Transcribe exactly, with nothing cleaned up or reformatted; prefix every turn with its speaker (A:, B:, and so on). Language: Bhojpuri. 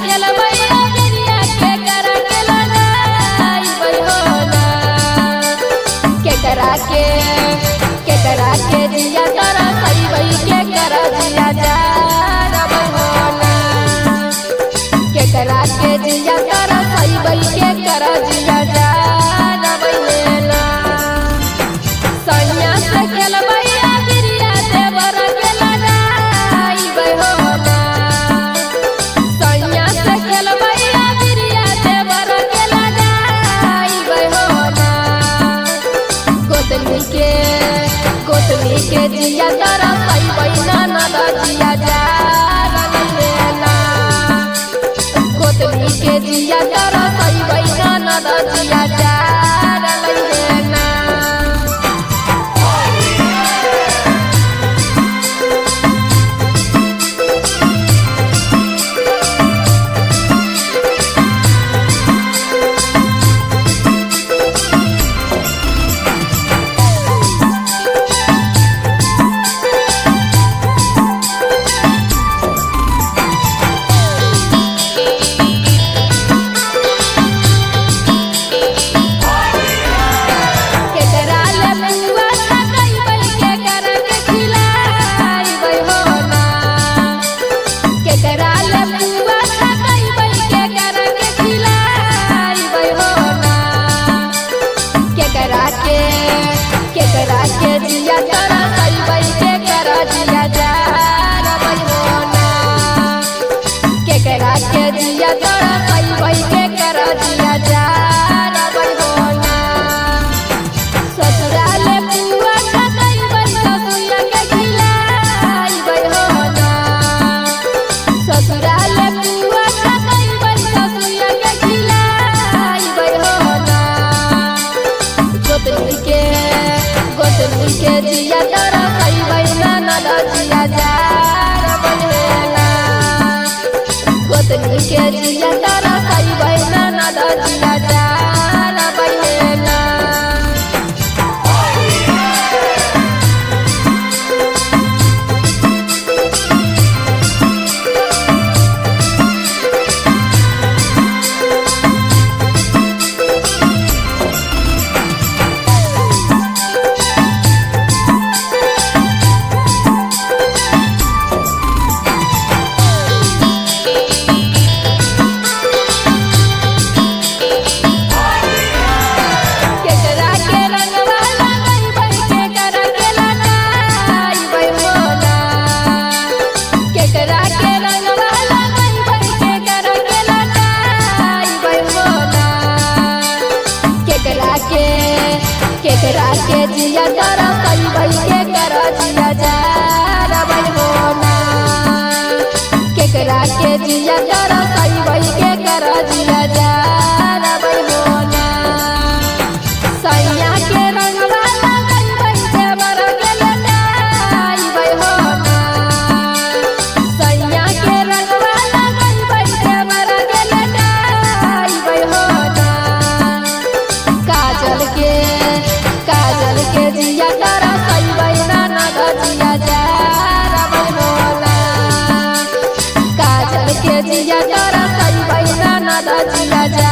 A: खेलबैया गिरिया के करा के लगाई बहोना के करा के के करा के जिया तारा सही बई के करा जिया जा बहोना के करा के जिया तारा सही बई के करा जिया जा बहेला सैया से खेलबैया गिरिया देवर के लगाई बहोना सैया से खेलबैया गिरिया देवर के लगाई बहोना गोतनी के गोतनी के जिया तारा सही बहिना नदा जिया जा बहेला गोतनी के जिया तारा सही बहिना नदा जिया जा बहेला जिया तारा सही बई के करा जिया जा बहोना के करा के जिया तारा सही बई के करा जिया जा बहोना ससुराल पुआ खतई बई ससुया के खिलाई बहोना ससुराल पुआ खतई बई ससुया के खिलाई बहोना गोतनी के गोतनी के जिया तारा सही बहिना नदा जिया जा बहेला गोतनी के जिया तारा सही बहिना नदा जिया जा बहेला केकरा के जिया तारा सही बई के करा जिया जा बहोना केकरा के जिया तारा सही बई के करा जिया जा बहोना सैया के रंगवा लगई बई देवर के लगाई बहोना सैया के रंगवा लगई बई देवर के लगाई बहोना काजल के काजल के जिया तारा सही बहिना नदा जिया जा बहोना काजल के जिया तारा सही बहिना नदा जिया जा